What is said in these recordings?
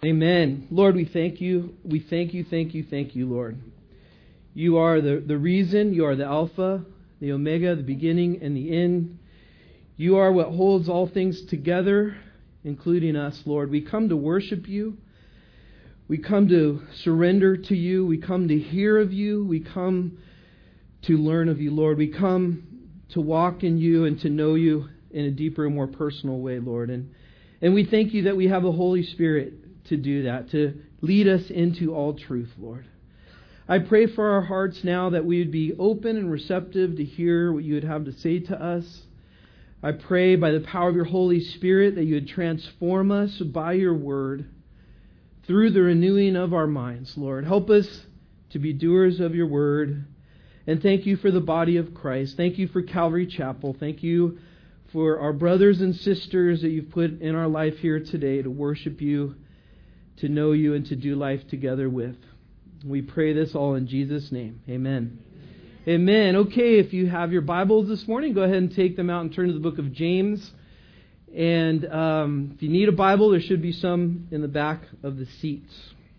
Amen. Lord, we thank you. We thank you, Lord. You are the reason. You are the Alpha, the Omega, the beginning and the end. You are what holds all things together, including us, Lord. We come to worship you. We come to surrender to you. We come to hear of you. We come to learn of you, Lord. We come to walk in you and to know you in a deeper and more personal way, Lord. And we thank you that we have the Holy Spirit to do that, to lead us into all truth, Lord. I pray for our hearts now that we would be open and receptive to hear what you would have to say to us. I pray by the power of your Holy Spirit that you would transform us by your word through the renewing of our minds, Lord. Help us to be doers of your word. And thank you for the body of Christ. Thank you for Calvary Chapel. Thank you for our brothers and sisters that you've put in our life here today to worship you, to know you, and to do life together with. We pray this all in Jesus' name. Amen. Amen. Okay, if you have your Bibles this morning, go ahead and take them out and turn to the book of James. And if you need a Bible, there should be some in the back of the seats.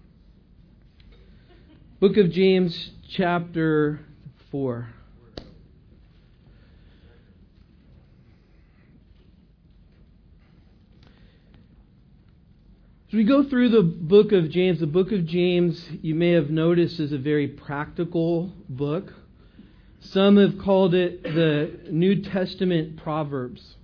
Book of James, chapter 4. As we go through the book of James, you may have noticed, is a very practical book. Some have called it the New Testament Proverbs.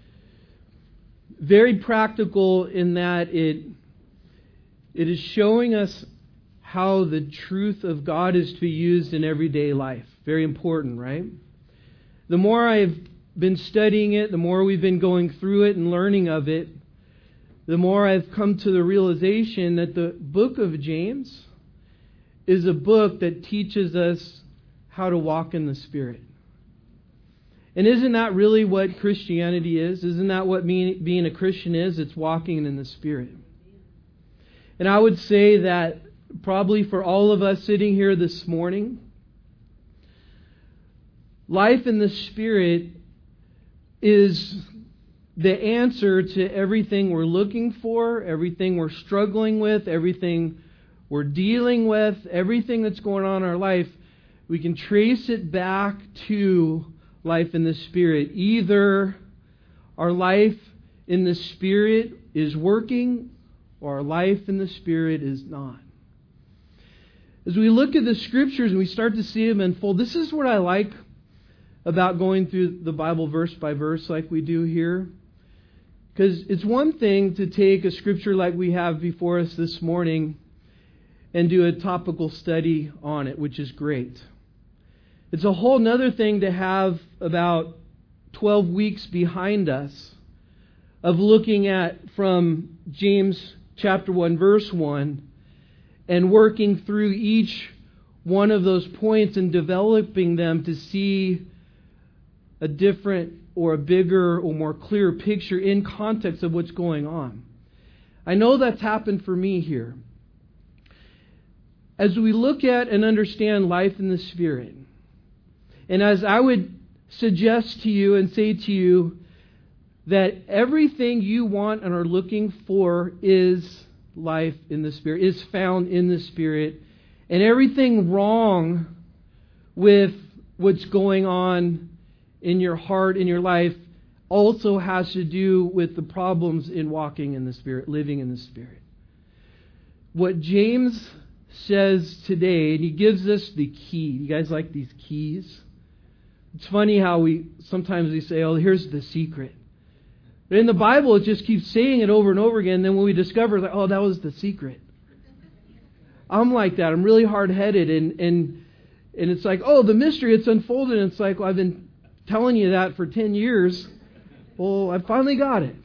Very practical in that it is showing us how the truth of God is to be used in everyday life. Very important, right? The more I've been studying it, the more we've been going through it and learning of it, the more I've come to the realization that the book of James is a book that teaches us how to walk in the Spirit. And isn't that really what Christianity is? Isn't that what being a Christian is? It's walking in the Spirit. And I would say that probably for all of us sitting here this morning, life in the Spirit is the answer to everything we're looking for, everything we're struggling with, everything we're dealing with, everything that's going on in our life. We can trace it back to life in the Spirit. Either our life in the Spirit is working or our life in the Spirit is not. As we look at the Scriptures and we start to see them unfold, this is what I like about going through the Bible verse by verse like we do here. Because it's one thing to take a Scripture like we have before us this morning and do a topical study on it, which is great. It's a whole other thing to have about 12 weeks behind us of looking at from James chapter 1, verse 1, and working through each one of those points and developing them to see a different or a bigger or more clear picture in context of what's going on. I know that's happened for me here. As we look at and understand life in the Spirit, and as I would suggest to you and say to you that everything you want and are looking for is life in the Spirit, is found in the Spirit, and everything wrong with what's going on in your heart, in your life, also has to do with the problems in walking in the Spirit, living in the Spirit. What James says today, and he gives us the key. You guys like these keys? It's funny how sometimes we say, oh, here's the secret. But in the Bible, it just keeps saying it over and over again. And then when we discover, oh, that was the secret. I'm like that. I'm really hard-headed. And it's like, oh, the mystery, it's unfolded. And it's like, well, I've been telling you that for 10 years. Well, I finally got it.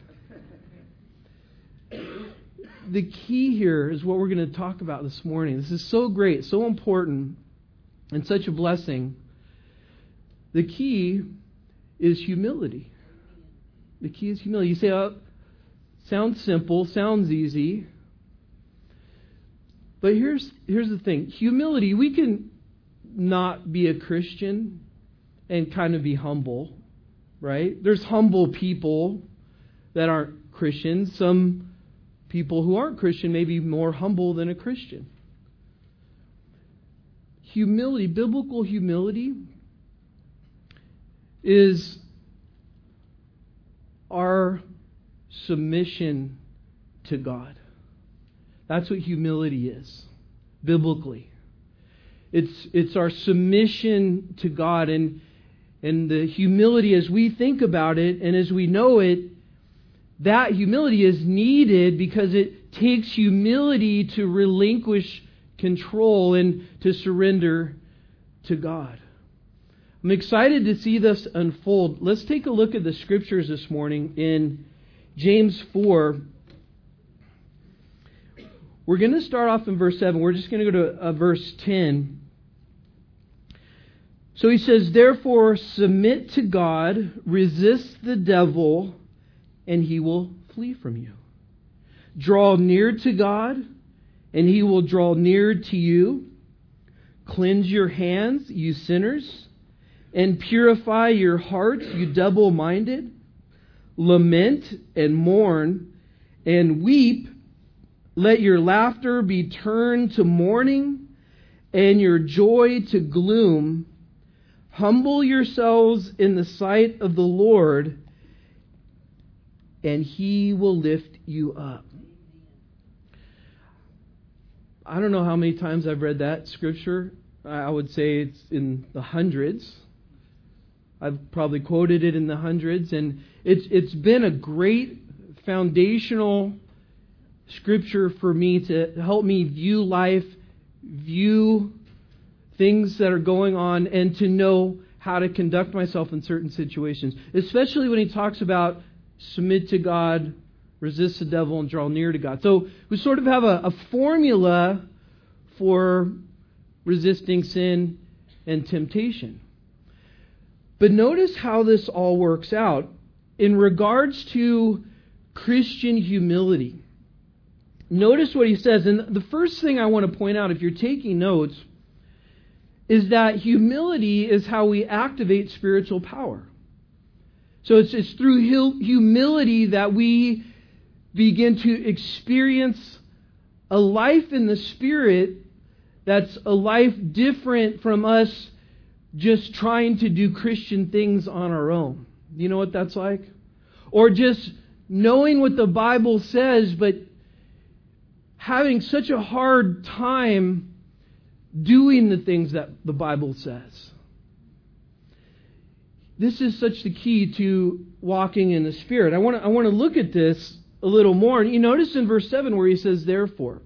The key here is what we're going to talk about this morning. This is so great, so important, and such a blessing. The key is humility. The key is humility. You say, oh, sounds simple, sounds easy. But here's the thing. Humility, we can not be a Christian and kind of be humble, right? There's humble people that aren't Christians. Some people who aren't Christian may be more humble than a Christian. Humility, biblical humility, is our submission to God. That's what humility is, biblically. It's our submission to God, and the humility, as we think about it and as we know it, that humility is needed because it takes humility to relinquish control and to surrender to God. I'm excited to see this unfold. Let's take a look at the scriptures this morning in James 4. We're going to start off in verse 7. We're just going to go to verse 10. So he says, "Therefore submit to God, resist the devil, and he will flee from you. Draw near to God, and he will draw near to you. Cleanse your hands, you sinners, and purify your hearts, you double-minded. Lament and mourn and weep. Let your laughter be turned to mourning and your joy to gloom. Humble yourselves in the sight of the Lord, and He will lift you up." I don't know how many times I've read that scripture. I would say it's in the hundreds. I've probably quoted it in the hundreds, and it's been a great foundational scripture for me to help me view life, view things that are going on, and to know how to conduct myself in certain situations. Especially when he talks about submit to God, resist the devil, and draw near to God. So we sort of have a formula for resisting sin and temptation. But notice how this all works out in regards to Christian humility. Notice what he says. And the first thing I want to point out, if you're taking notes, is that humility is how we activate spiritual power. So it's through humility that we begin to experience a life in the Spirit that's a life different from us just trying to do Christian things on our own. You know what that's like? Or just knowing what the Bible says, but having such a hard time doing the things that the Bible says. This is such the key to walking in the Spirit. I want to look at this a little more. And you notice in verse 7 where he says, "Therefore."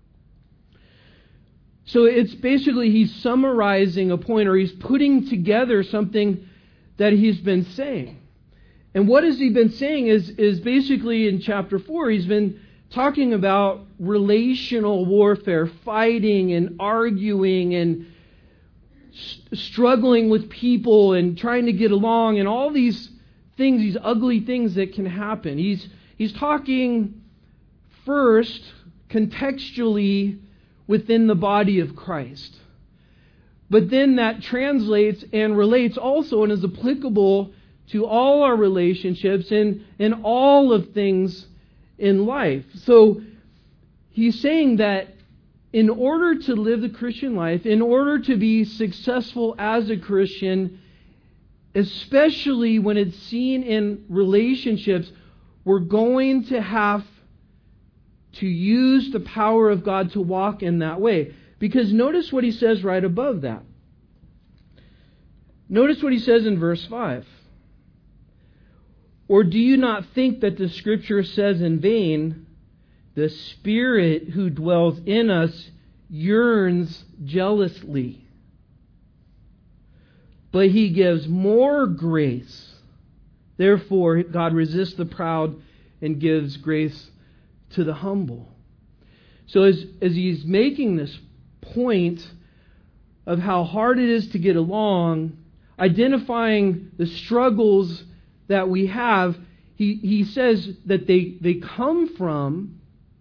So it's basically he's summarizing a point, or he's putting together something that he's been saying. And what has he been saying is basically in chapter 4, he's been talking about relational warfare, fighting and arguing and struggling with people and trying to get along and all these things, these ugly things that can happen. He's talking first contextually within the body of Christ. But then that translates and relates also and is applicable to all our relationships and all of things in life. So he's saying that in order to live the Christian life, in order to be successful as a Christian, especially when it's seen in relationships, we're going to have to use the power of God to walk in that way. Because notice what he says right above that. Notice what he says in verse 5. "Or do you not think that the Scripture says in vain, 'The Spirit who dwells in us yearns jealously, but He gives more grace. Therefore, God resists the proud and gives grace to the humble.'" So as he's making this point of how hard it is to get along, identifying the struggles that we have, he says that they come from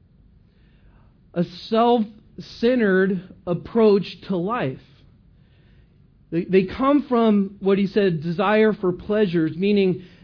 a self-centered approach to life. They come from what he said, desire for pleasures, meaning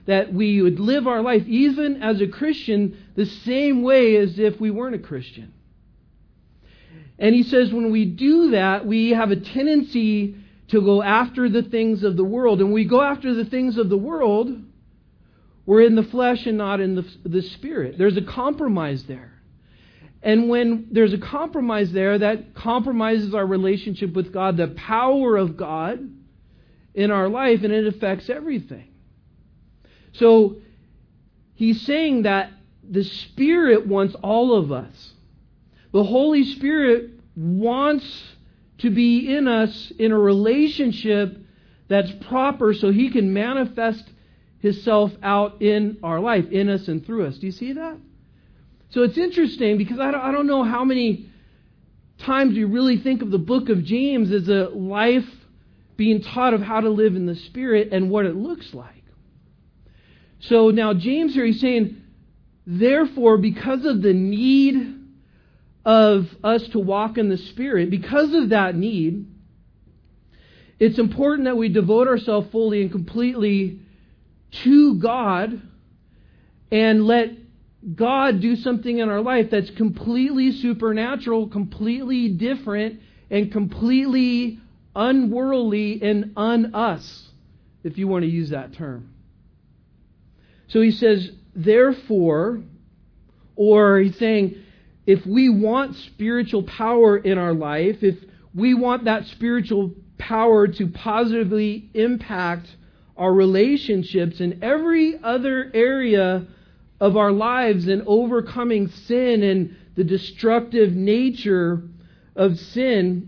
that we would live our life, even as a Christian, the same way as if we weren't a Christian. And he says when we do that, we have a tendency to go after the things of the world. And when we go after the things of the world, we're in the flesh and not in the Spirit. There's a compromise there. And when there's a compromise there, that compromises our relationship with God, the power of God in our life, and it affects everything. So he's saying that the Spirit wants all of us. The Holy Spirit wants to be in us in a relationship that's proper so He can manifest Himself out in our life, in us and through us. Do you see that? So it's interesting because I don't know how many times you really think of the book of James as a life being taught of how to live in the Spirit and what it looks like. So now James here, he's saying, therefore, because of the need of us to walk in the Spirit, because of that need, it's important that we devote ourselves fully and completely to God and let God do something in our life that's completely supernatural, completely different, and completely unworldly and un-us, if you want to use that term. So he says, therefore, or he's saying, if we want spiritual power in our life, if we want that spiritual power to positively impact our relationships in every other area of our lives and overcoming sin and the destructive nature of sin,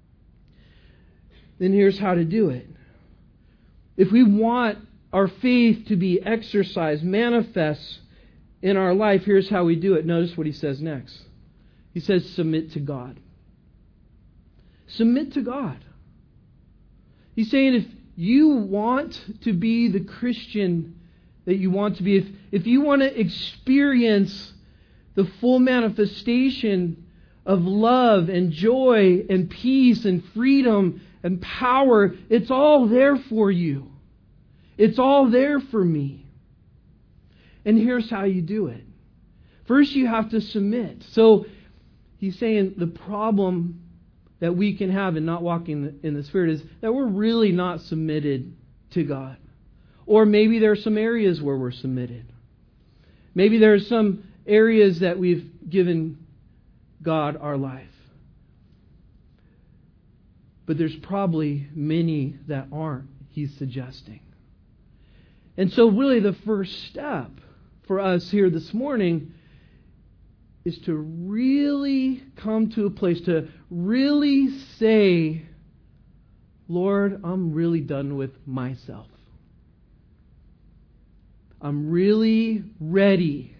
then here's how to do it. If we want our faith to be exercised, manifest in our life, here's how we do it. Notice what he says next. He says, submit to God. Submit to God. He's saying if you want to be the Christian that you want to be, if you want to experience the full manifestation of love and joy and peace and freedom and power, it's all there for you. It's all there for me. And here's how you do it. First, you have to submit. So he's saying the problem that we can have in not walking in the Spirit is that we're really not submitted to God. Or maybe there are some areas where we're submitted. Maybe there are some areas that we've given God our life. But there's probably many that aren't, he's suggesting. And so really the first step for us here this morning is to really come to a place to really say, Lord, I'm really done with myself. I'm really ready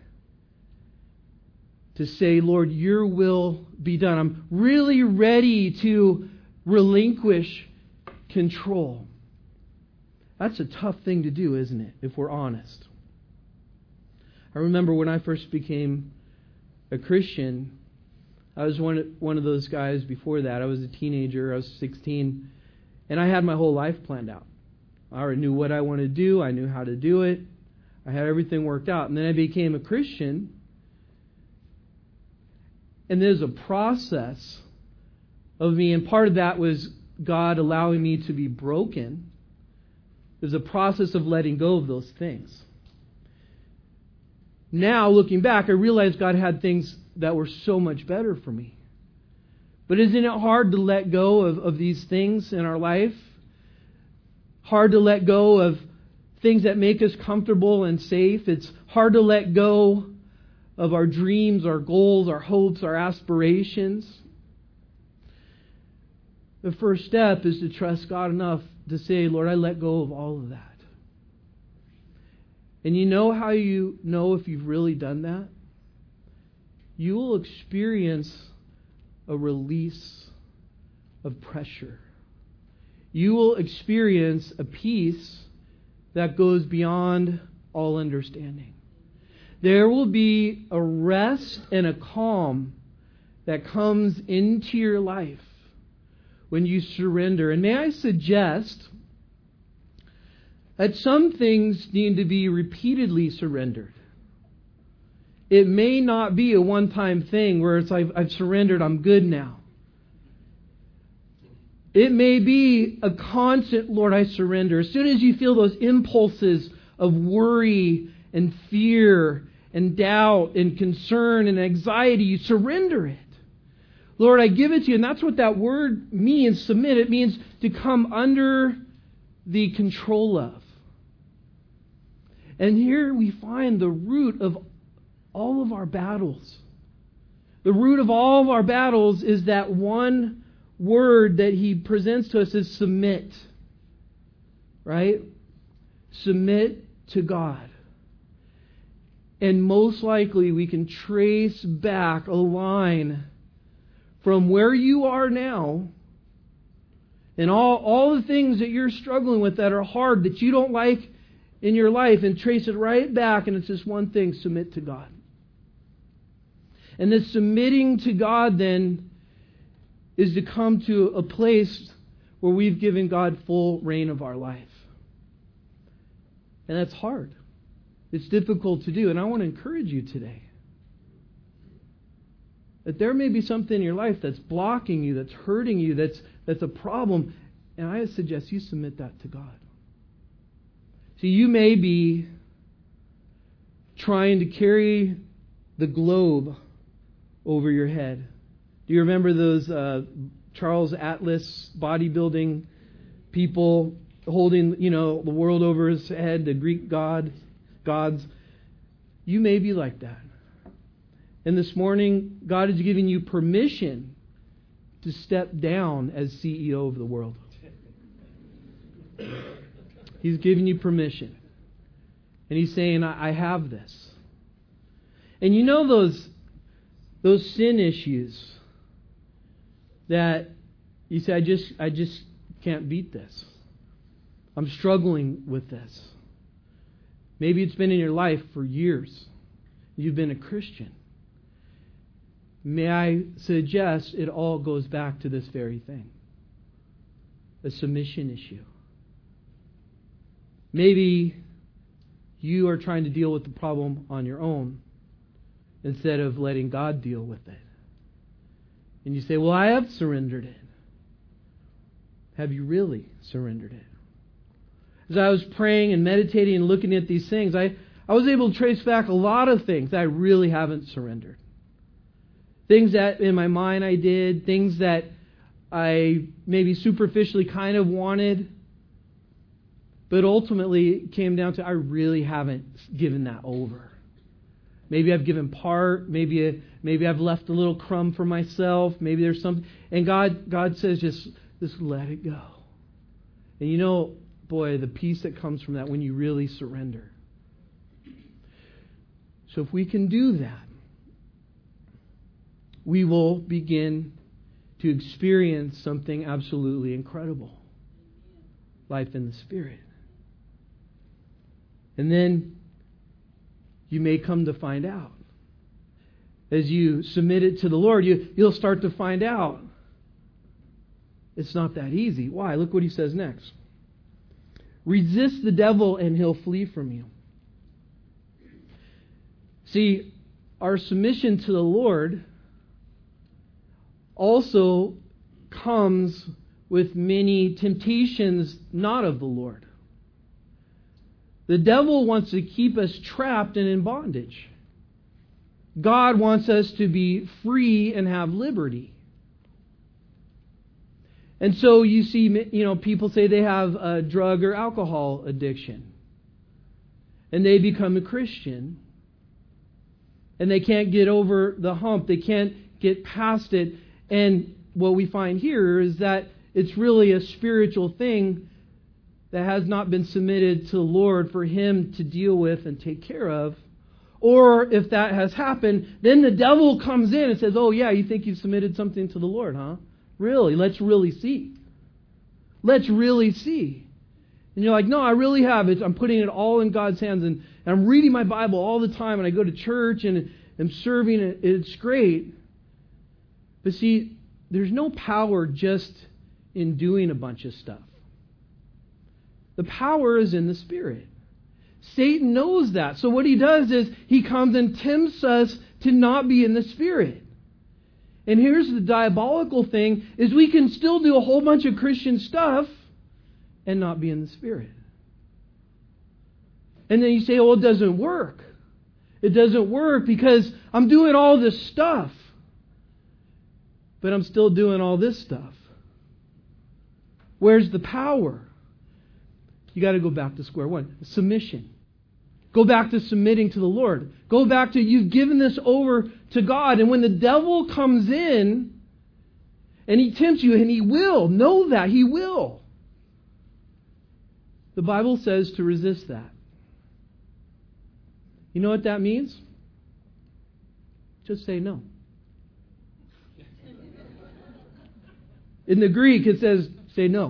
to say, Lord, your will be done. I'm really ready to relinquish control. That's a tough thing to do, isn't it, if we're honest? I remember when I first became a Christian, I was one of those guys before that. I was a teenager. I was 16. And I had my whole life planned out. I already knew what I wanted to do. I knew how to do it. I had everything worked out. And then I became a Christian. And there's a process of me. And part of that was God allowing me to be broken. There's a process of letting go of those things. Now, looking back, I realize God had things that were so much better for me. But isn't it hard to let go of these things in our life? Hard to let go of things that make us comfortable and safe. It's hard to let go of our dreams, our goals, our hopes, our aspirations. The first step is to trust God enough to say, Lord, I let go of all of that. And you know how you know if you've really done that? You will experience a release of pressure. You will experience a peace that goes beyond all understanding. There will be a rest and a calm that comes into your life when you surrender. And may I suggest that some things need to be repeatedly surrendered. It may not be a one-time thing where it's like, I've surrendered, I'm good now. It may be a constant, Lord, I surrender. As soon as you feel those impulses of worry and fear and doubt and concern and anxiety, you surrender it. Lord, I give it to you. And that's what that word means, submit. It means to come under the control of. And here we find the root of all of our battles. The root of all of our battles is that one word that he presents to us is submit. Right? Submit to God. And most likely we can trace back a line from where you are now and all the things that you're struggling with that are hard, that you don't like in your life, and trace it right back, and it's just one thing: submit to God. And this submitting to God then is to come to a place where we've given God full reign of our life. And that's hard. It's difficult to do. And I want to encourage you today that there may be something in your life that's blocking you, that's hurting you, that's a problem. And I suggest you submit that to God. See, you may be trying to carry the globe over your head. Do you remember those Charles Atlas bodybuilding people holding, the world over his head, the Greek gods? You may be like that. And this morning, God is giving you permission to step down as CEO of the world. He's giving you permission. And He's saying, I have this. And you know those sin issues that you say, I just can't beat this. I'm struggling with this. Maybe it's been in your life for years. You've been a Christian. May I suggest it all goes back to this very thing. A submission issue. Maybe you are trying to deal with the problem on your own instead of letting God deal with it. And you say, well, I have surrendered it. Have you really surrendered it? As I was praying and meditating and looking at these things, I was able to trace back a lot of things that I really haven't surrendered. Things that in my mind I did, things that I maybe superficially kind of wanted, but ultimately it came down to I really haven't given that over. Maybe I've given part, maybe I've left a little crumb for myself, maybe there's something, and God says just let it go. And boy, the peace that comes from that when you really surrender. So if we can do that, we will begin to experience something absolutely incredible. Life in the Spirit. And then you may come to find out. As you submit it to the Lord, you'll start to find out it's not that easy. Why? Look what He says next. Resist the devil and he'll flee from you. See, our submission to the Lord also comes with many temptations not of the Lord. The devil wants to keep us trapped and in bondage. God wants us to be free and have liberty. And so you see, people say they have a drug or alcohol addiction. And they become a Christian. And they can't get over the hump. They can't get past it. And what we find here is that it's really a spiritual thing that has not been submitted to the Lord for Him to deal with and take care of. Or if that has happened, then the devil comes in and says, oh yeah, you think you submitted something to the Lord, huh? Really? Let's really see. Let's really see. And you're like, no, I really have it. I'm putting it all in God's hands. And I'm reading my Bible all the time. And I go to church and I'm serving. It's great. But see, there's no power just in doing a bunch of stuff. The power is in the Spirit. Satan knows that. So what he does is he comes and tempts us to not be in the Spirit. And here's the diabolical thing, is we can still do a whole bunch of Christian stuff and not be in the Spirit. And then you say, oh, it doesn't work. It doesn't work because I'm doing all this stuff, but I'm still doing all this stuff. Where's the power? You got to go back to square one. Submission. Go back to submitting to the Lord. Go back to you've given this over to God. And when the devil comes in and he tempts you, and he will, know that he will. The Bible says to resist that. You know what that means? Just say no. In the Greek, it says, say no.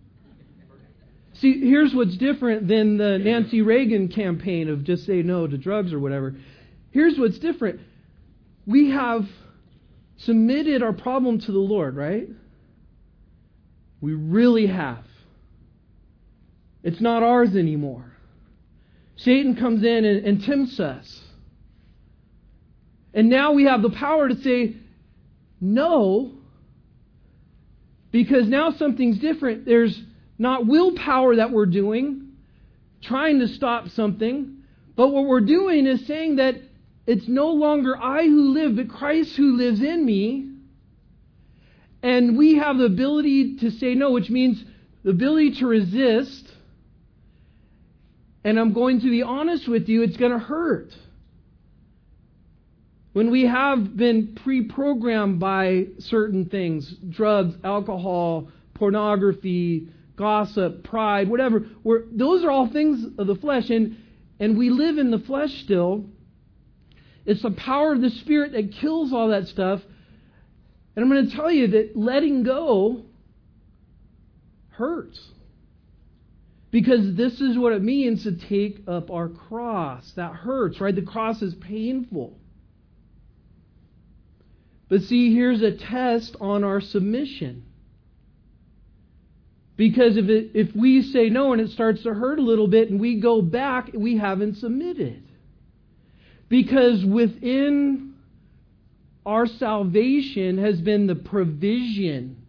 See, here's what's different than the Nancy Reagan campaign of just say no to drugs or whatever. Here's what's different. We have submitted our problem to the Lord, right? We really have. It's not ours anymore. Satan comes in and tempts us. And now we have the power to say no, because now something's different. There's not willpower that we're doing, trying to stop something, but what we're doing is saying that it's no longer I who live, but Christ who lives in me. And we have the ability to say no, which means the ability to resist. And I'm going to be honest with you, it's going to hurt. When we have been pre-programmed by certain things, drugs, alcohol, pornography, gossip, pride, whatever, those are all things of the flesh, and we live in the flesh still. It's the power of the Spirit that kills all that stuff. And I'm going to tell you that letting go hurts. Because this is what it means to take up our cross. That hurts, right? The cross is painful. But see, here's a test on our submission. Because if we say no and it starts to hurt a little bit and we go back, we haven't submitted. Because within our salvation has been the provision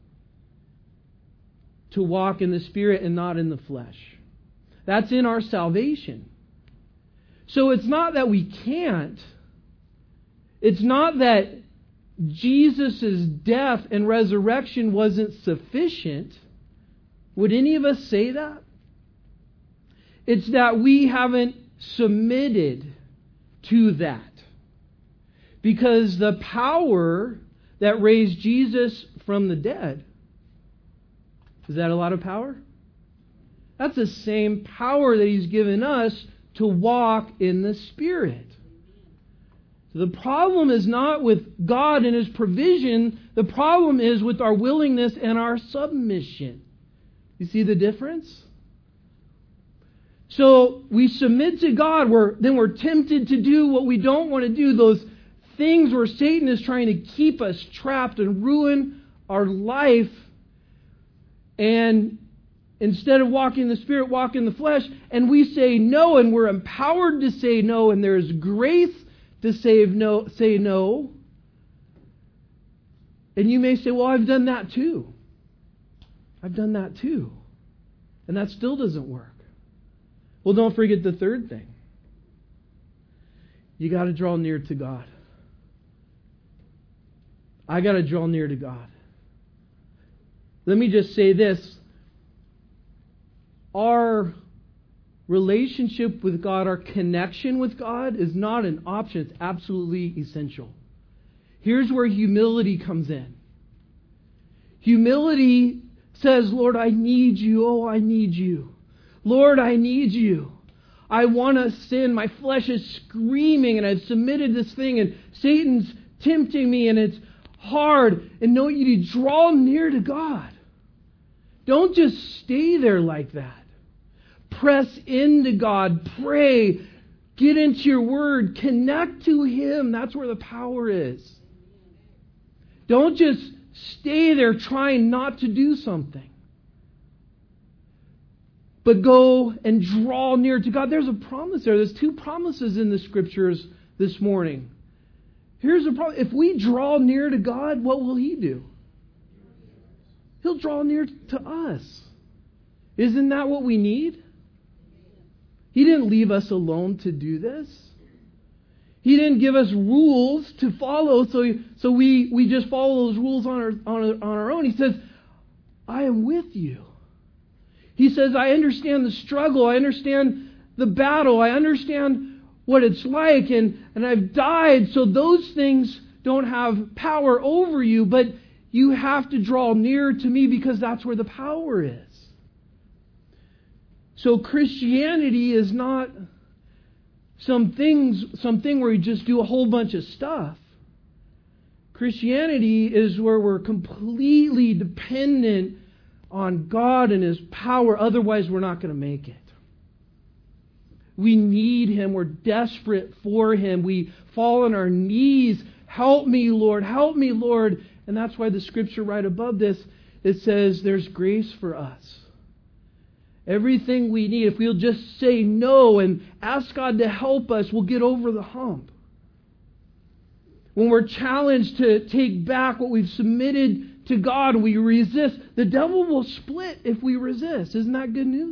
to walk in the Spirit and not in the flesh. That's in our salvation. So it's not that we can't. It's not that Jesus' death and resurrection wasn't sufficient. Would any of us say that? It's that we haven't submitted to that. Because the power that raised Jesus from the dead, is that a lot of power? That's the same power that He's given us to walk in the Spirit. So the problem is not with God and His provision. The problem is with our willingness and our submission. You see the difference? So we submit to God, then we're tempted to do what we don't want to do, those things where Satan is trying to keep us trapped and ruin our life. And instead of walking in the Spirit, walk in the flesh. And we say no, and we're empowered to say no, and there's grace to say no. And you may say, well, I've done that too. I've done that too. And that still doesn't work. Well, don't forget the third thing. You got to draw near to God. I got to draw near to God. Let me just say this. Our relationship with God, our connection with God is not an option. It's absolutely essential. Here's where humility comes in. Humility says, Lord, I need you. Oh, I need you. Lord, I need you. I want to sin. My flesh is screaming and I've submitted this thing and Satan's tempting me and it's hard. And no, you need to draw near to God. Don't just stay there like that. Press into God. Pray. Get into your Word. Connect to Him. That's where the power is. Don't just stay there trying not to do something. but go and draw near to God. There's a promise there. There's two promises in the Scriptures this morning. Here's a problem. If we draw near to God, what will He do? He'll draw near to us. Isn't that what we need? He didn't leave us alone to do this. He didn't give us rules to follow, so we just follow those rules on our own. He says, I am with you. He says, I understand the struggle. I understand the battle. I understand what it's like. And I've died, so those things don't have power over you. But you have to draw near to me because that's where the power is. So Christianity is not something where you just do a whole bunch of stuff. Christianity is where we're completely dependent on God and His power. Otherwise, we're not going to make it. We need Him. We're desperate for Him. We fall on our knees. Help me, Lord. Help me, Lord. And that's why the Scripture right above this, it says there's grace for us. Everything we need, if we'll just say no and ask God to help us, we'll get over the hump. When we're challenged to take back what we've submitted to God, we resist. The devil will split if we resist. Isn't that good news?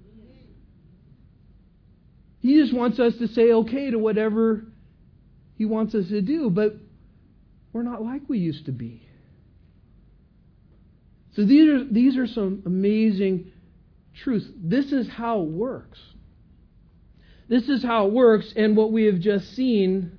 He just wants us to say okay to whatever he wants us to do, but we're not like we used to be. So these are some amazing truths. This is how it works. This is how it works, and what we have just seen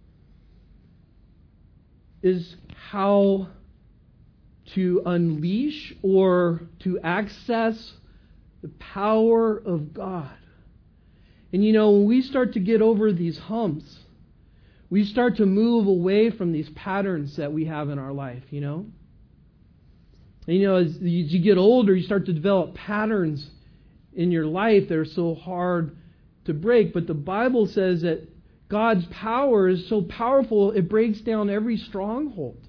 is how to unleash or to access the power of God. And when we start to get over these humps, we start to move away from these patterns that we have in our life, And, as you get older, you start to develop patterns in your life that are so hard to break. But the Bible says that God's power is so powerful, it breaks down every stronghold.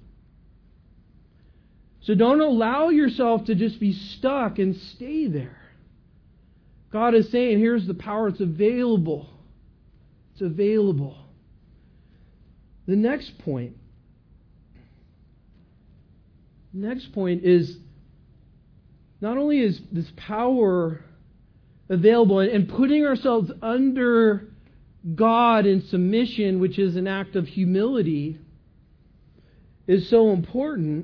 So don't allow yourself to just be stuck and stay there. God is saying, here's the power. It's available. It's available. The next point is, not only is this power available, and putting ourselves under God in submission, which is an act of humility, is so important.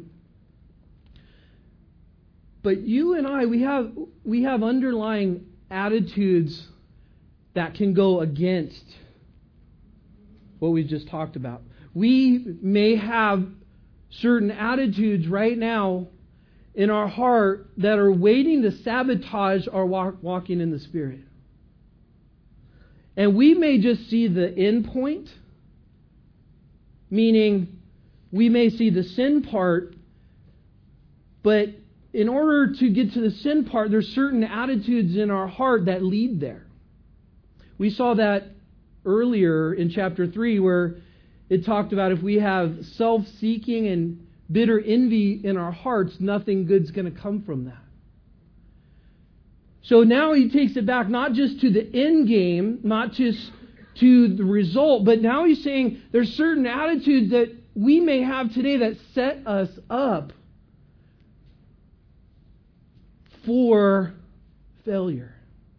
But you and I, we have underlying attitudes that can go against what we just talked about. We may have certain attitudes right now in our heart that are waiting to sabotage our walking in the Spirit. And we may just see the end point, meaning we may see the sin part, but in order to get to the sin part, there's certain attitudes in our heart that lead there. We saw that earlier in chapter 3 where it talked about if we have self-seeking and bitter envy in our hearts, nothing good's going to come from that. So now he takes it back not just to the end game, not just to the result, but now he's saying there's certain attitudes that we may have today that set us up for failure.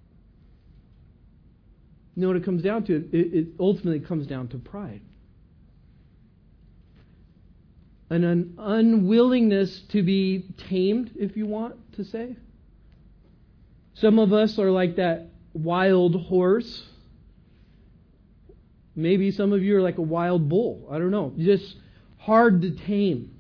You know what it comes down to? It ultimately comes down to pride. An unwillingness to be tamed, if you want to say. Some of us are like that wild horse. Maybe some of you are like a wild bull. I don't know. Just hard to tame.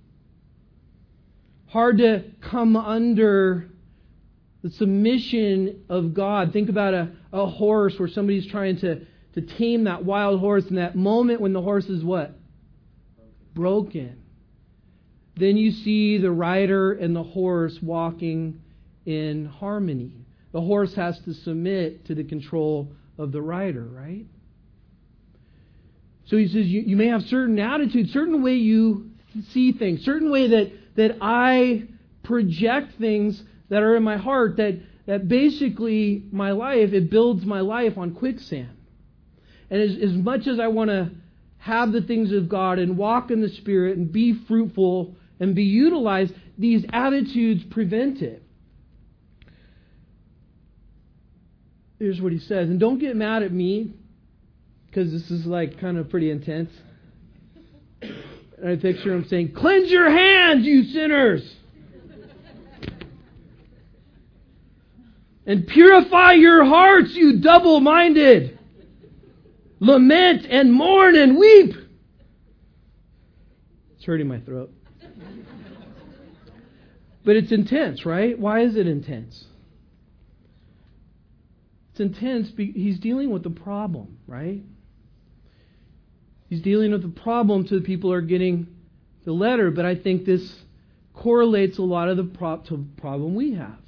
Hard to come under the submission of God. Think about a horse where somebody's trying to tame that wild horse. In that moment when the horse is what? Broken. Then you see the rider and the horse walking in harmony. The horse has to submit to the control of the rider, right? So he says you may have certain attitudes, certain way you see things, certain way that I project things that are in my heart that that basically my life, it builds my life on quicksand. And as much as I want to have the things of God and walk in the Spirit and be fruitful and be utilized, these attitudes prevent it. Here's what he says. And don't get mad at me, because this is like kind of pretty intense. And I picture him saying, "Cleanse your hands, you sinners! And purify your hearts, you double-minded! Lament and mourn and weep!" It's hurting my throat. But it's intense, right? Why is it intense? It's intense because he's dealing with the problem, right? He's dealing with the problem to the people who are getting the letter, but I think this correlates a lot of the problem we have.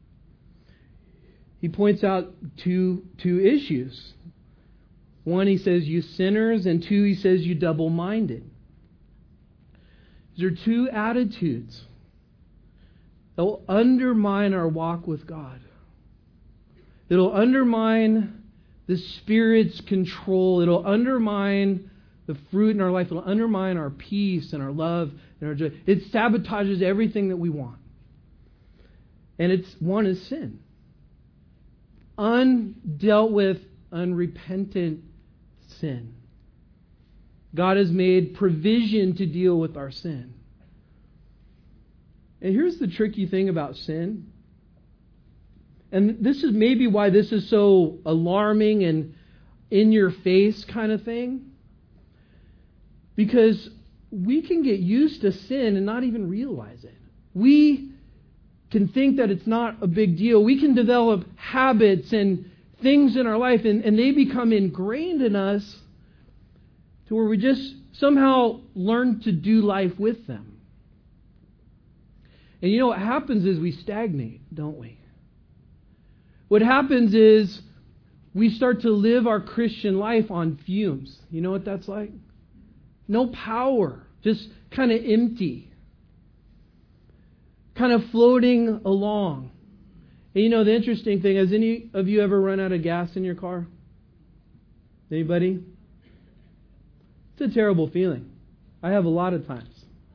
He points out two issues. One, he says, "You sinners," and two, he says, "You double-minded." These are two attitudes that will undermine our walk with God. It'll undermine the Spirit's control. It'll undermine the fruit in our life. It'll undermine our peace and our love and our joy. It sabotages everything that we want. And one is sin. Undealt with, unrepentant sin. God has made provision to deal with our sin. And here's the tricky thing about sin. And this is maybe why this is so alarming and in your face kind of thing. Because we can get used to sin and not even realize it. We can think that it's not a big deal. We can develop habits and things in our life and they become ingrained in us to where we just somehow learn to do life with them. And you know what happens is we stagnate, don't we? What happens is we start to live our Christian life on fumes. You know what that's like? No power, just kind of empty, kind of floating along. And you know the interesting thing, has any of you ever run out of gas in your car? Anybody? It's a terrible feeling. I have a lot of times.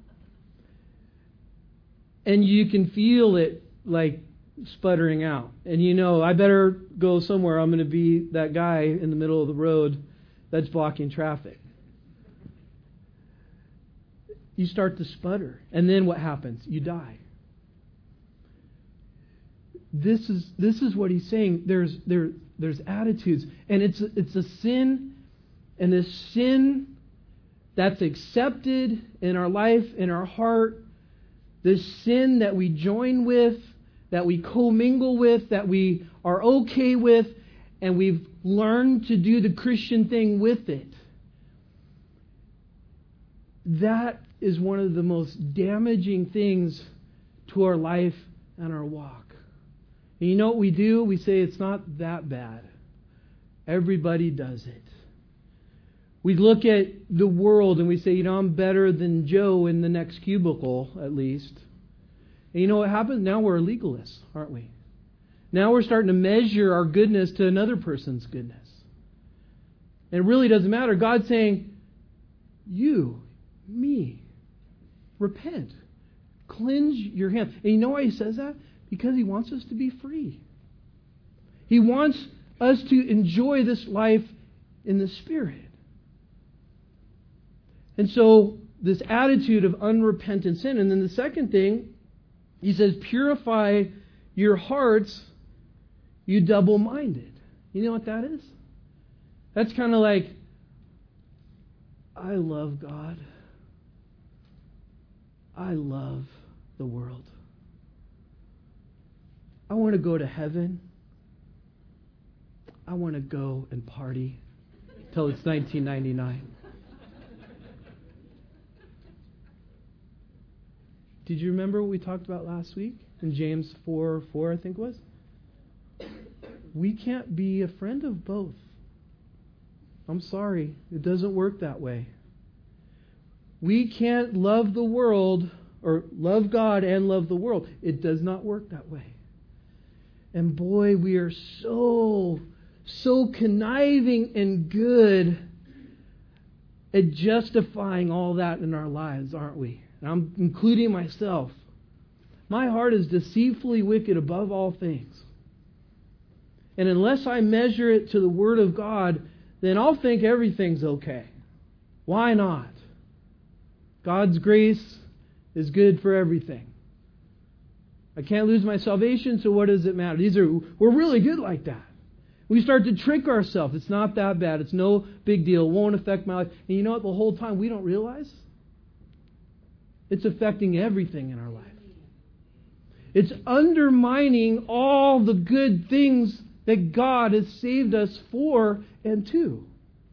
And you can feel it like sputtering out. And you know, I better go somewhere. I'm going to be that guy in the middle of the road that's blocking traffic. You start to sputter. And then what happens? You die. This is what he's saying. There's attitudes. And it's a sin, and this sin that's accepted in our life, in our heart, this sin that we join with, that we commingle with, that we are okay with, and we've learned to do the Christian thing with it. That is one of the most damaging things to our life and our walk. And you know what we do? We say it's not that bad. Everybody does it. We look at the world and we say, you know, I'm better than Joe in the next cubicle, at least. And you know what happens? Now we're legalists, aren't we? Now we're starting to measure our goodness to another person's goodness. And it really doesn't matter. God's saying, you, me, repent. Cleanse your hands. And you know why he says that? Because he wants us to be free. He wants us to enjoy this life in the Spirit. And so this attitude of unrepentant sin. And then the second thing, he says, purify your hearts, you double-minded. You know what that is? That's kind of like, I love God. I love the world. I want to go to heaven. I want to go and party till it's 1999. Did you remember what we talked about last week in James 4:4, I think it was? We can't be a friend of both. I'm sorry. It doesn't work that way. We can't love the world or love God and love the world. It does not work that way. And boy, we are so conniving and good at justifying all that in our lives, aren't we? And I'm including myself. My heart is deceitfully wicked above all things. And unless I measure it to the Word of God, then I'll think everything's okay. Why not? God's grace is good for everything. I can't lose my salvation, so what does it matter? We're really good like that. We start to trick ourselves. It's not that bad. It's no big deal. It won't affect my life. And you know what? The whole time we don't realize it's affecting everything in our life. It's undermining all the good things that God has saved us for and to.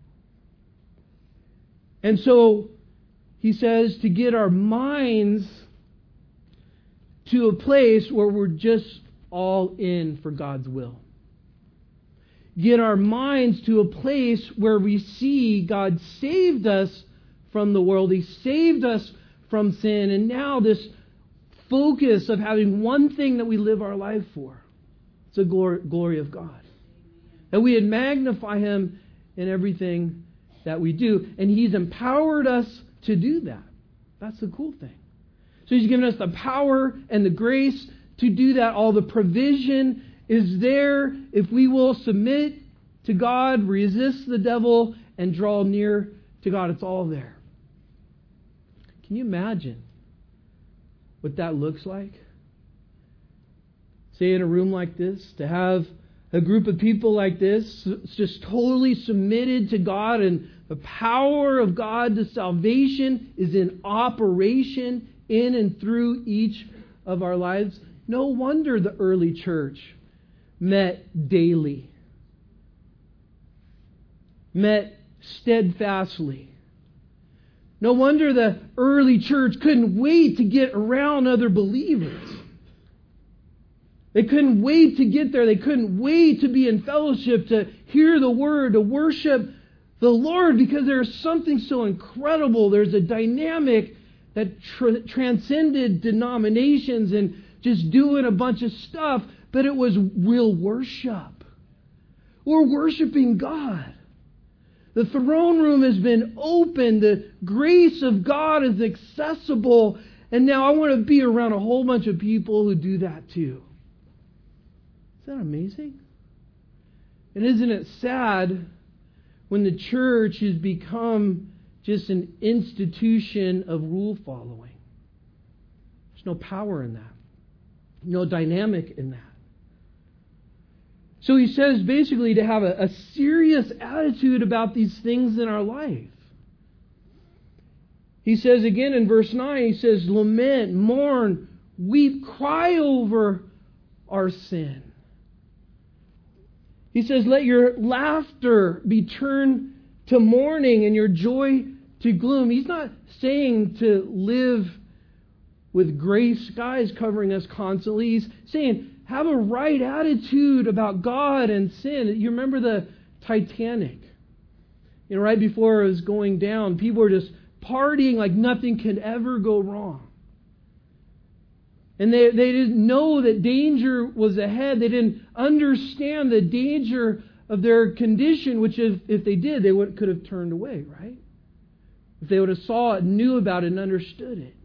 And so he says to get our minds to a place where we're just all in for God's will. Get our minds to a place where we see God saved us from the world. He saved us from sin. And now this focus of having one thing that we live our life for. It's the glory of God. That we would magnify Him in everything that we do. And He's empowered us to do that. That's the cool thing. So He's given us the power and the grace to do that. All the provision is there if we will submit to God, resist the devil, and draw near to God. It's all there. Can you imagine what that looks like? Say in a room like this, to have a group of people like this, just totally submitted to God, and the power of God to salvation is in operation in and through each of our lives. No wonder the early church met daily, met steadfastly. No wonder the early church couldn't wait to get around other believers. They couldn't wait to get there. They couldn't wait to be in fellowship, to hear the word, to worship the Lord, because there's something so incredible. There's a dynamic that transcended denominations and just doing a bunch of stuff, but it was real worship. We're worshiping God. The throne room has been opened. The grace of God is accessible. And now I want to be around a whole bunch of people who do that too. Isn't that amazing? And isn't it sad when the church has become just an institution of rule following? There's no power in that. No dynamic in that. So he says basically to have a serious attitude about these things in our life. He says again in verse 9, he says, lament, mourn, weep, cry over our sin. He says, let your laughter be turned to mourning and your joy to gloom. He's not saying to live with gray skies covering us constantly. He's saying, have a right attitude about God and sin. You remember the Titanic? Right before it was going down, people were just partying like nothing could ever go wrong. And they didn't know that danger was ahead. They didn't understand the danger of their condition, which if they did, they could have turned away, right? If they would have saw it, knew about it, and understood it.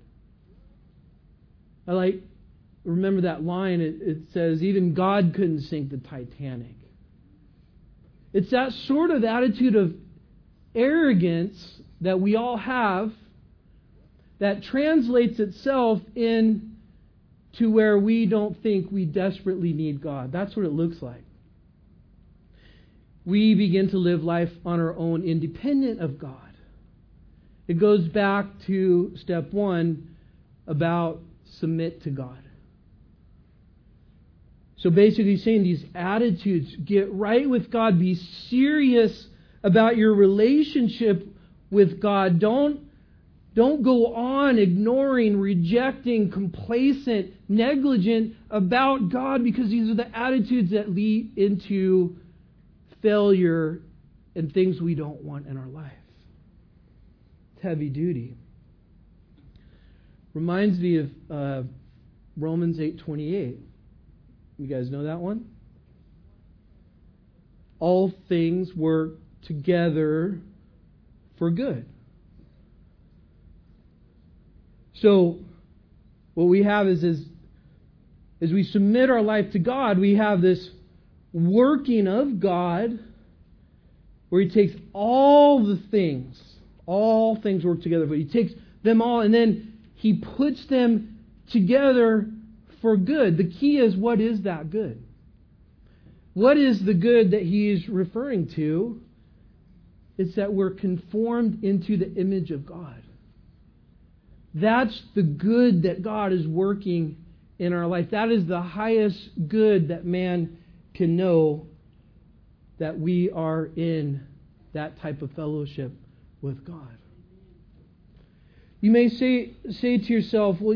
Remember that line, it says, even God couldn't sink the Titanic. It's that sort of attitude of arrogance that we all have that translates itself in to where we don't think we desperately need God. That's what it looks like. We begin to live life on our own, independent of God. It goes back to step 1 about submit to God. So basically saying these attitudes, get right with God, be serious about your relationship with God. Don't go on ignoring, rejecting, complacent, negligent about God, because these are the attitudes that lead into failure and things we don't want in our life. It's heavy duty. Reminds me of Romans 8:28. You guys know that one? All things work together for good. So, what we have is as we submit our life to God, we have this working of God where He takes all things work together, but He takes them all and then He puts them together for good. The key is, what is that good? What is the good that He is referring to? It's that we're conformed into the image of God. That's the good that God is working in our life. That is the highest good that man can know, that we are in that type of fellowship with God. You may say to yourself, well,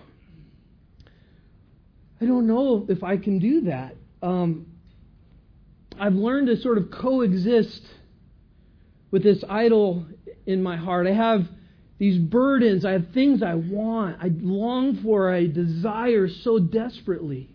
I don't know if I can do that. I've learned to sort of coexist with this idol in my heart. I have these burdens. I have things I want. I long for. I desire so desperately.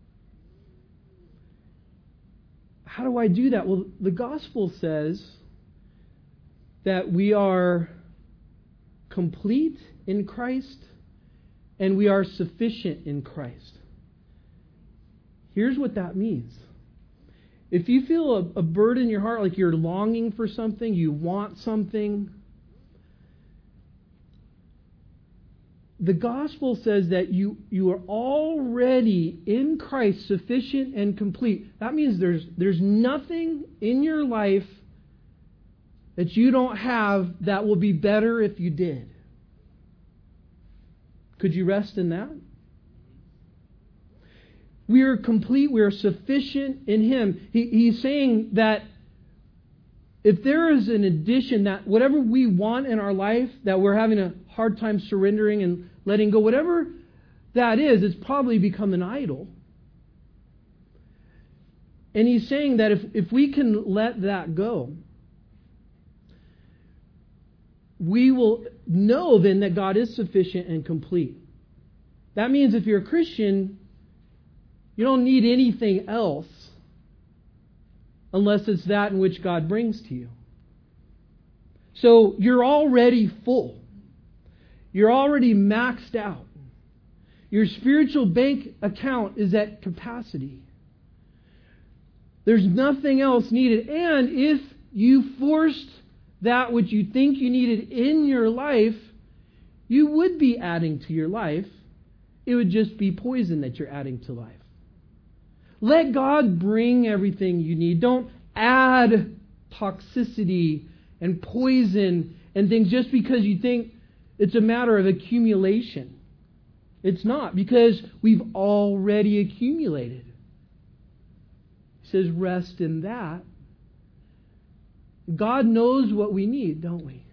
How do I do that? Well, the gospel says that we are complete in Christ and we are sufficient in Christ. Here's what that means. If you feel a burden in your heart, like you're longing for something, you want something, the gospel says that you are already in Christ sufficient and complete. That means there's nothing in your life that you don't have that will be better if you did. Could you rest in that? We are complete, we are sufficient in Him. He's saying that if there is an addition, that whatever we want in our life that we're having a hard time surrendering and letting go, whatever that is, it's probably become an idol. And He's saying that if we can let that go, we will know then that God is sufficient and complete. That means if you're a Christian, you don't need anything else unless it's that in which God brings to you. So you're already full. You're already maxed out. Your spiritual bank account is at capacity. There's nothing else needed. And if you forced that which you think you needed in your life, you would be adding to your life. It would just be poison that you're adding to life. Let God bring everything you need. Don't add toxicity and poison and things just because you think it's a matter of accumulation. It's not, because we've already accumulated. He says, rest in that. God knows what we need, don't we?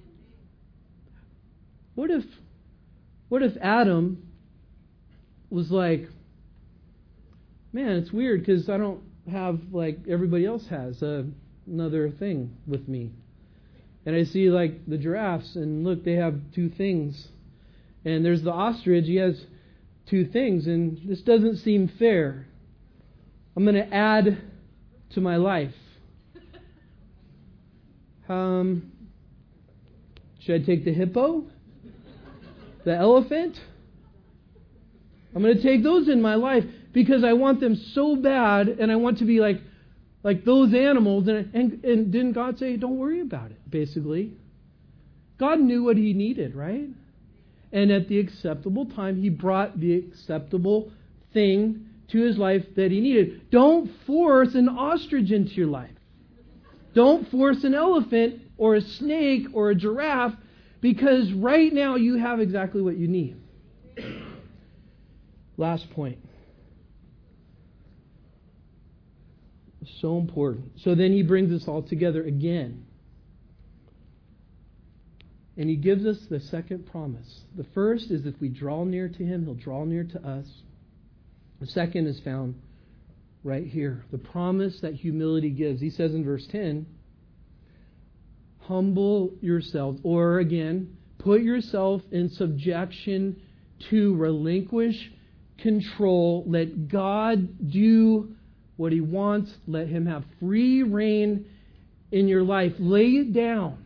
What if Adam was like, man, it's weird because I don't have, like everybody else has, another thing with me. And I see, like, the giraffes, and look, they have two things. And there's the ostrich, he has two things, and this doesn't seem fair. I'm going to add to my life. Should I take the hippo? The elephant? I'm going to take those in my life because I want them so bad, and I want to be like those animals. And didn't God say, don't worry about it, basically? God knew what He needed, right? And at the acceptable time, He brought the acceptable thing to His life that He needed. Don't force an ostrich into your life. Don't force an elephant or a snake or a giraffe, because right now you have exactly what you need. Last point. So important. So then He brings us all together again. And He gives us the second promise. The first is if we draw near to Him, He'll draw near to us. The second is found right here. The promise that humility gives. He says in verse 10, humble yourselves, or again, put yourself in subjection to, relinquish control. Let God do what He wants. Let Him have free reign in your life. Lay it down.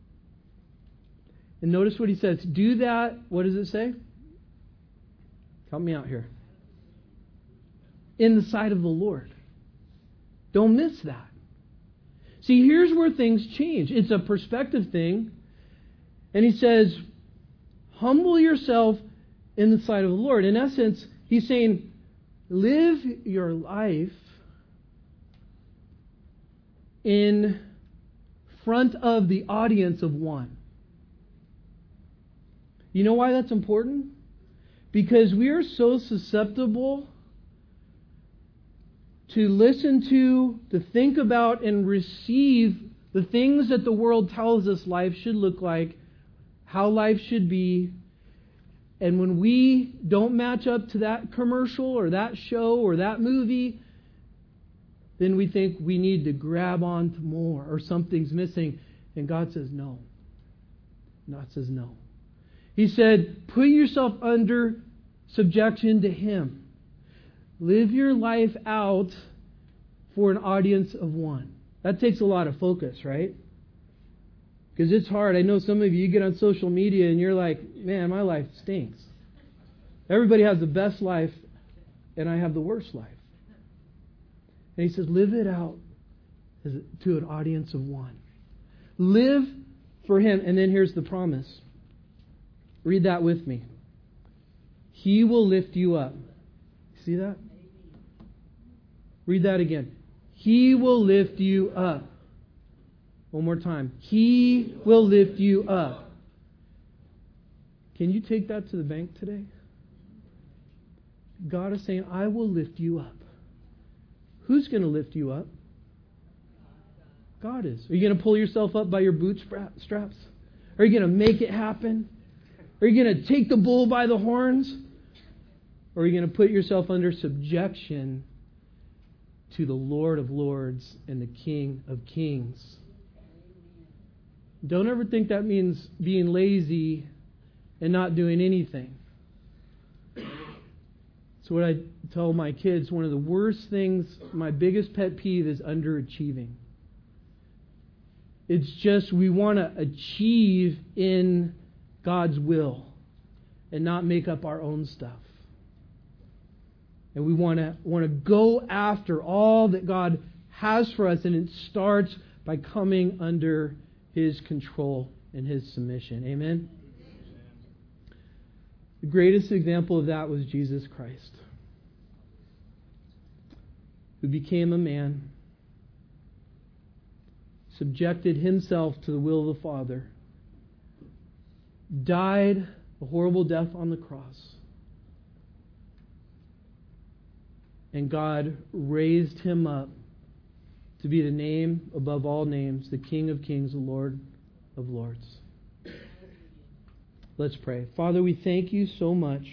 And notice what He says. Do that. What does it say? Help me out here. In the sight of the Lord. Don't miss that. See, here's where things change. It's a perspective thing. And He says, humble yourself in the sight of the Lord. In essence, He's saying, live your life in front of the audience of one. You know why that's important? Because we are so susceptible to listen to think about, and receive the things that the world tells us life should look like, how life should be. And when we don't match up to that commercial or that show or that movie, then we think we need to grab on to more or something's missing. And God says no. God says no. He said, put yourself under subjection to Him. Live your life out for an audience of one. That takes a lot of focus, right? Because it's hard. I know some of you get on social media and you're like, man, my life stinks. Everybody has the best life and I have the worst life. And He says, live it out to an audience of one. Live for Him. And then here's the promise. Read that with me. He will lift you up. See that? Read that again. He will lift you up. One more time. He will lift you up. Can you take that to the bank today? God is saying, I will lift you up. Who's going to lift you up? God is. Are you going to pull yourself up by your bootstraps? Are you going to make it happen? Are you going to take the bull by the horns? Or are you going to put yourself under subjection to the Lord of Lords and the King of Kings? Don't ever think that means being lazy and not doing anything. So what I tell my kids, one of the worst things, my biggest pet peeve is underachieving. It's just we want to achieve in God's will and not make up our own stuff. And we want to go after all that God has for us, and it starts by coming under His control and His submission. Amen? The greatest example of that was Jesus Christ, who became a man, subjected Himself to the will of the Father, died a horrible death on the cross, and God raised Him up to be the name above all names, the King of Kings, the Lord of Lords. Let's pray. Father, we thank You so much.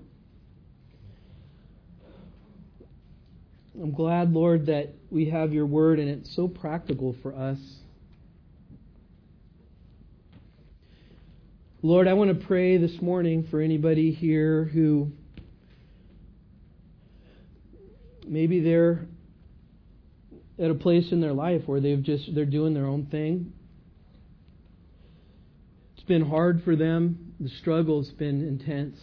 I'm glad, Lord, that we have Your Word and it's so practical for us. Lord, I want to pray this morning for anybody here who maybe they're at a place in their life where they're doing their own thing. It's been hard for them. The struggle's been intense.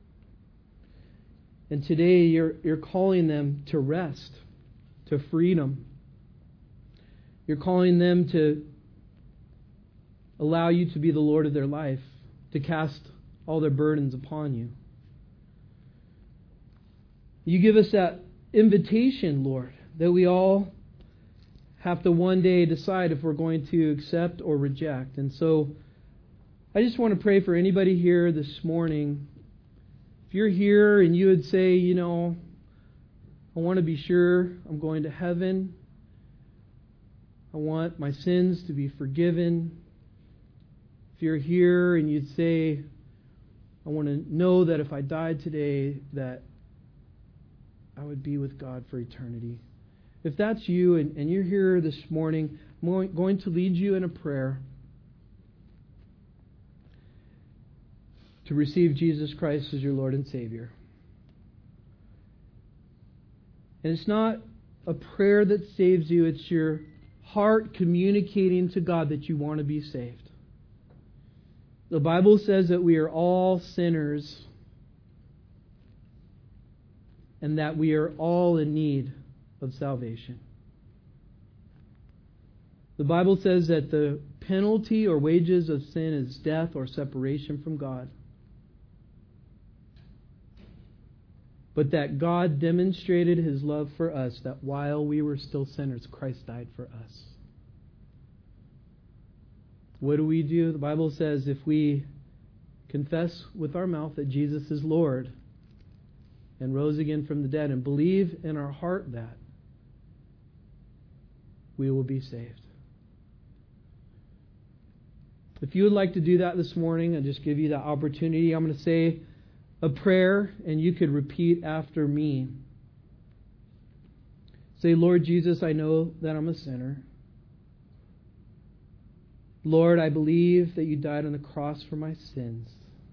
And today you're calling them to rest, to freedom. You're calling them to allow You to be the Lord of their life, to cast all their burdens upon You. You give us that invitation, Lord, that we all have to one day decide if we're going to accept or reject. And so I just want to pray for anybody here this morning. If you're here and you would say, I want to be sure I'm going to heaven. I want my sins to be forgiven. If you're here and you'd say, I want to know that if I died today, that I would be with God for eternity. If that's you and you're here this morning, I'm going to lead you in a prayer to receive Jesus Christ as your Lord and Savior. And it's not a prayer that saves you. It's your heart communicating to God that you want to be saved. The Bible says that we are all sinners and that we are all in need of salvation. The Bible says that the penalty or wages of sin is death or separation from God. But that God demonstrated His love for us, that while we were still sinners, Christ died for us. What do? The Bible says if we confess with our mouth that Jesus is Lord and rose again from the dead and believe in our heart that, we will be saved. If you would like to do that this morning, I'll just give you that opportunity. I'm going to say a prayer, and you could repeat after me. Say, Lord Jesus, I know that I'm a sinner. Lord, I believe that you died on the cross for my sins.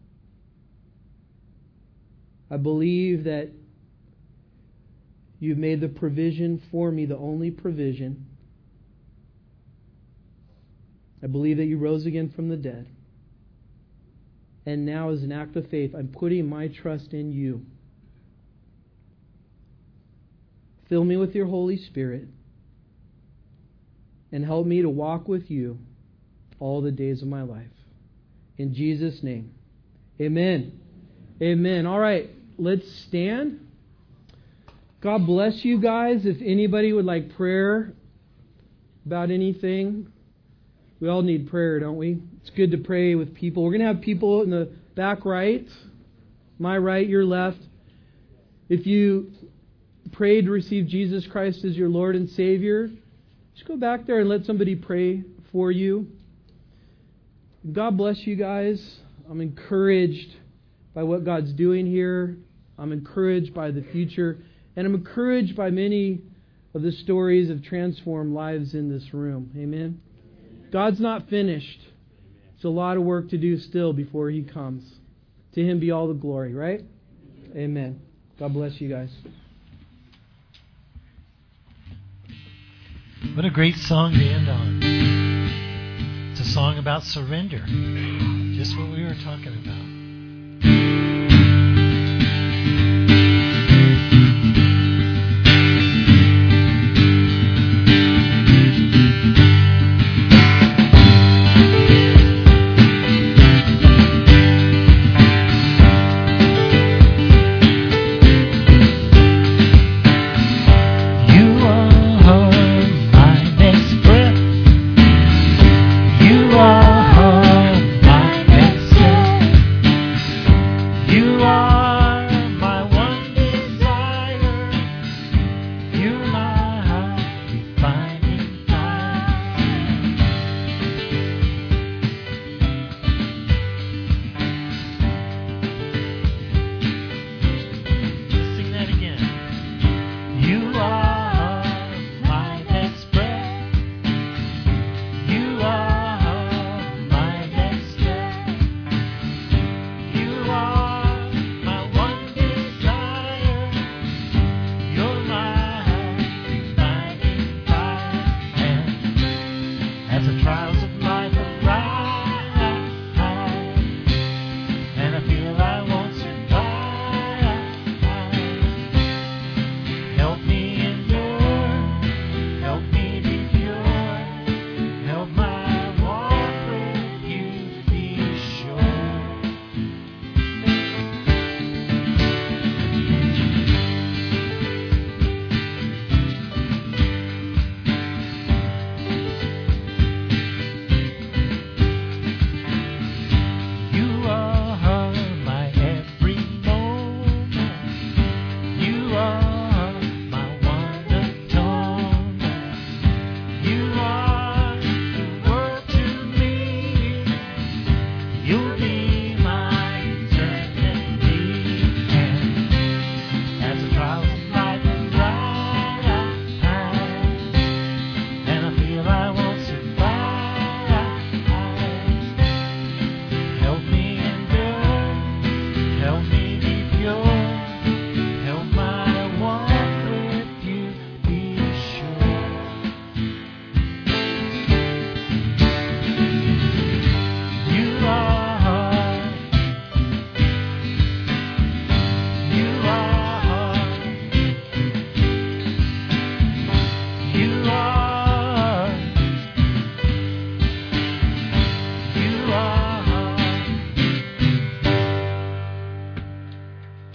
I believe that you've made the provision for me, the only provision. I believe that you rose again from the dead. And now, as an act of faith, I'm putting my trust in you. Fill me with your Holy Spirit and help me to walk with you all the days of my life. In Jesus' name, amen. Amen. All right, let's stand. God bless you guys. If anybody would like prayer about anything, we all need prayer, don't we? It's good to pray with people. We're going to have people in the back right, my right, your left. If you prayed to receive Jesus Christ as your Lord and Savior, just go back there and let somebody pray for you. God bless you guys. I'm encouraged by what God's doing here. I'm encouraged by the future. And I'm encouraged by many of the stories of transformed lives in this room. Amen. God's not finished. It's a lot of work to do still before He comes. To Him be all the glory, right? Amen. God bless you guys. What a great song to end on. It's a song about surrender. Just what we were talking about.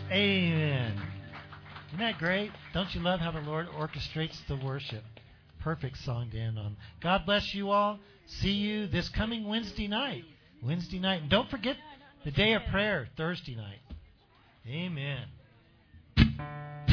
Amen. Isn't that great? Don't you love how the Lord orchestrates the worship? Perfect song to end on. God bless you all. See you this coming Wednesday night. And don't forget the day of prayer, Thursday night. Amen.